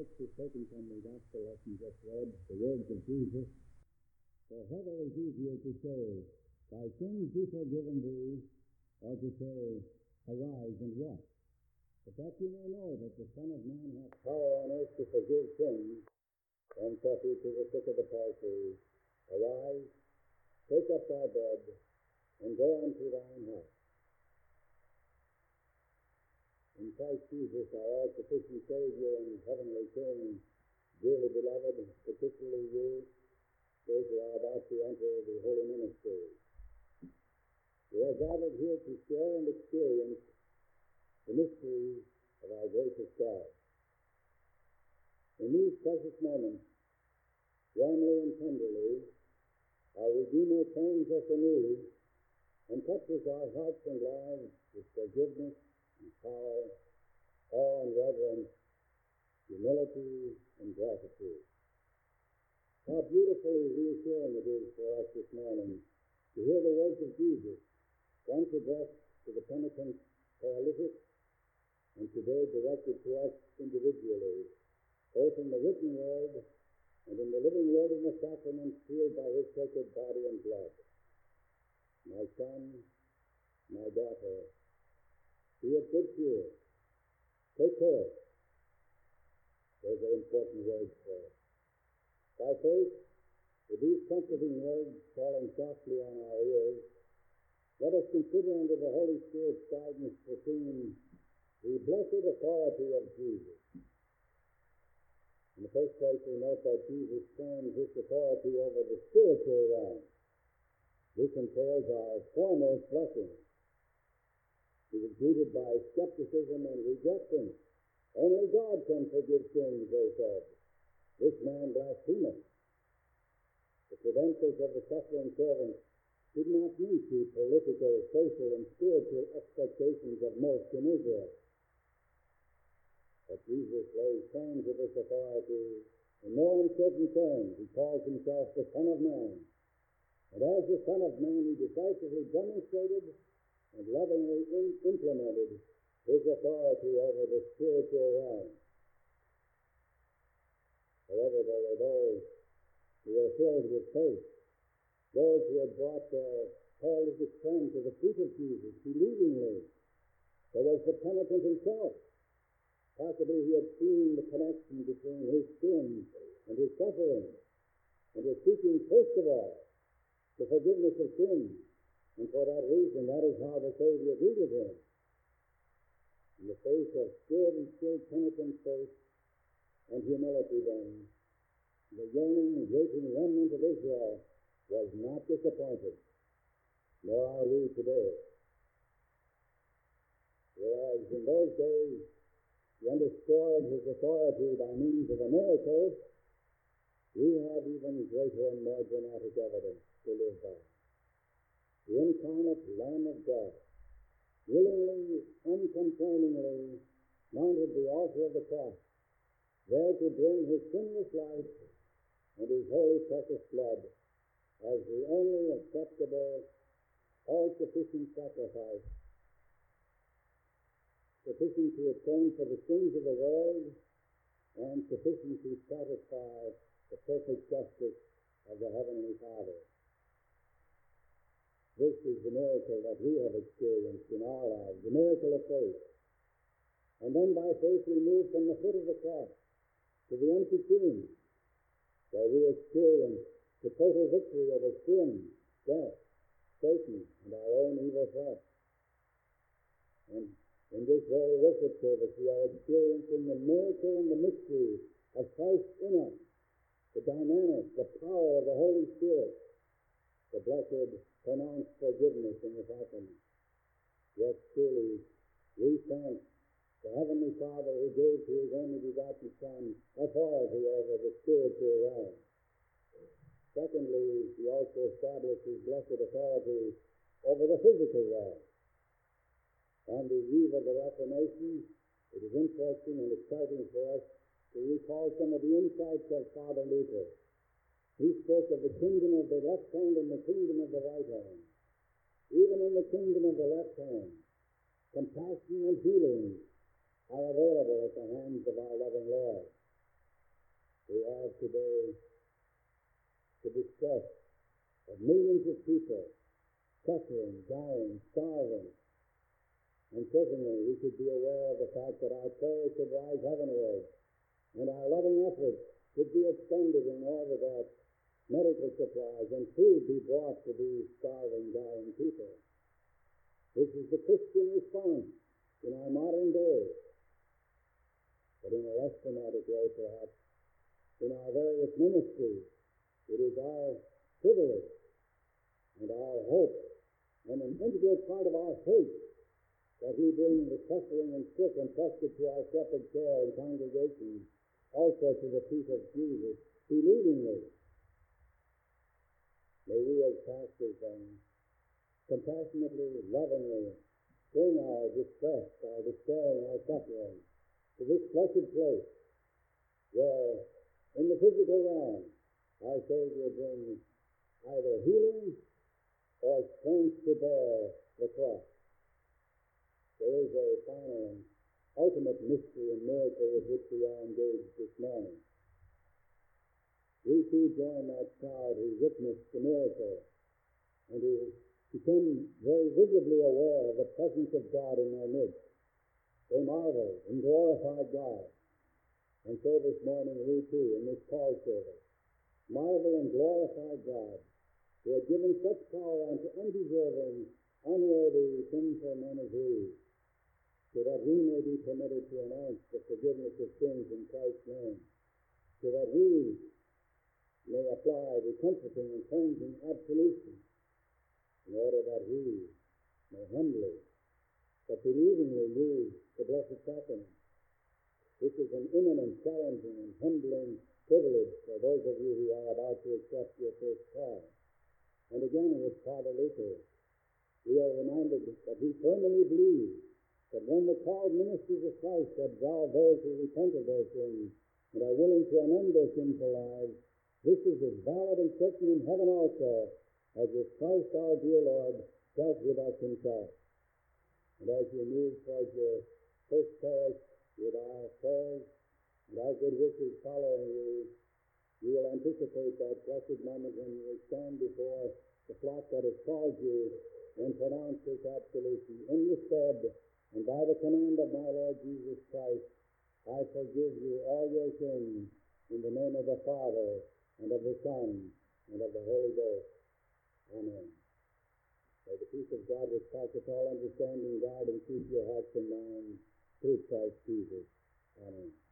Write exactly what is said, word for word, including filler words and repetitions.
text is taken from the gospel lesson just read, the words of Jesus. For whether it is easier to say, thy sins be forgiven thee, or to say, arise and walk. But that you may know that the Son of Man hath power on earth to forgive sins, then saith he to the sick of the palsy, arise, take up thy bed, and go unto thine house. In Christ Jesus, our all-sufficient Savior and heavenly King, dearly beloved, particularly you, those who are about to enter the holy ministry, we are gathered here to share and experience the mysteries of our gracious God. In these precious moments, warmly and tenderly, our Redeemer turns us anew and touches our hearts and lives with forgiveness and power, awe and reverence, humility and gratitude. How beautifully reassuring it is for us this morning to hear the words of Jesus, once addressed to the penitent paralytic, and today directed to us individually, both in the written word and in the living word in the sacrament sealed by his sacred body and blood. My son, my daughter, be of good cheer. Take care. Those are important words for us. By faith, with these comforting words falling softly on our ears, let us consider under the Holy Spirit's guidance the theme, the blessed authority of Jesus. In the first place, we note that Jesus claims this authority over the spiritual realm. This entails our foremost blessing. He was greeted by skepticism and rejection. Only God can forgive sins, they said. This man blasphemeth. The credentials of the suffering servant did not meet the political, social, and spiritual expectations of most in Israel. But Jesus lays claim to this authority in no uncertain terms. He calls himself the Son of Man. And as the Son of Man, he decisively demonstrated and lovingly in- implemented his authority over the spiritual realm. However, there were those who were filled with faith, those who had brought their paralytic friend to the feet of Jesus believingly. There was the penitent himself. Possibly he had seen the connection between his sin and his suffering, and was seeking, first of all, the forgiveness of sins. And for that reason, that is how the Savior greeted him. In the face of good and still penitent faith and humility, then, the yearning and waiting remnant of Israel was not disappointed, nor are we today. Whereas in those days, he underscored his authority by means of a miracle, we have even greater and more dramatic evidence to live by. The incarnate Lamb of God, willingly, uncomplainingly, mounted the altar of the cross, there to bring his sinless life and his holy precious blood as the only acceptable, all-sufficient sacrifice, sufficient to atone for the sins of the world and sufficient to satisfy the perfect justice of the Heavenly Father. This is the miracle that we have experienced in our lives, the miracle of faith. And then by faith we move from the foot of the cross to the empty tomb, where we experience the total victory over sin, death, Satan, and our own evil flesh. And in this very worship service, we are experiencing the miracle and the mystery of Christ in us, the dynamic, the power of the Holy Spirit, the blessed pronounced forgiveness in the sacrament. Yes, truly, we thank the Heavenly Father who gave to his only begotten Son authority over the spiritual realm. Secondly, he also established his blessed authority over the physical realm. On the eve of the Reformation, it is interesting and exciting for us to recall some of the insights of Father Luther. He spoke of the kingdom of the left hand and the kingdom of the right hand. Even in the kingdom of the left hand, compassion and healing are available at the hands of our loving Lord. we have today the distress of millions of people suffering, dying, starving. And certainly we should be aware of the fact that our prayers should rise heavenward and our loving efforts should be expended in order that medical supplies and food be brought to these starving, dying people. This is the Christian response in our modern day. But in a less dramatic way, perhaps, in our various ministries, it is our privilege and our hope and an integral part of our faith that we bring the suffering and sick entrusted to our shepherd care and congregations also to the feet of Jesus, believingly. May we as pastors then compassionately, lovingly bring our distress, our despairing, our suffering to this blessed place where in the physical realm our Savior brings either healing or strength to bear the cross. There is a final and ultimate mystery and miracle with which we are engaged this morning. We too join that crowd who witnessed the miracle and who became very visibly aware of the presence of God in their midst. They marveled and glorified God. And so this morning we too, in this call service, marvel and glorify God, who had given such power unto undeserving, unworthy, sinful men as we, so that we may be permitted to announce the forgiveness of sins in Christ's name, so that we may apply the comforting and cleansing absolution, in order that we may humbly but believingly use the Blessed Sacrament. This is an imminent, challenging, and humbling privilege for those of you who are about to accept your first call. And again, with Father Luther, we are reminded that we firmly believe that when the called ministers of Christ absolve those who repent of their sins and are willing to amend their sinful lives, this is as valid and certain in heaven also as if Christ our dear Lord dealt with us himself. And as you move towards your first parish with our prayers and our good wishes following you, you will anticipate that blessed moment when you will stand before the flock that has called you and pronounce this absolution. In the stead, and by the command of my Lord Jesus Christ, I forgive you all your sins in the name of the Father, and of the Son, and of the Holy Ghost. Amen. May the peace of God which passeth all understanding guard and keep your hearts and minds through Christ Jesus. Amen.